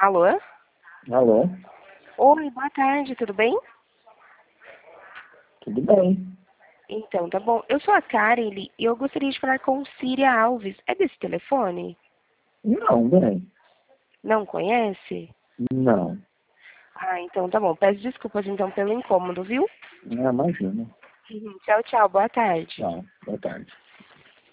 Alô? Alô? Oi, boa tarde, tudo bem? Tudo bem? Então, tá bom. Eu sou a Karen e eu gostaria de falar com Síria Alves. É desse telefone? Não, bem. Não conhece? Não. Ah, então tá bom. Peço desculpas então pelo incômodo, viu? Não, imagina. Tchau, tchau. Boa tarde. Tchau. Boa tarde.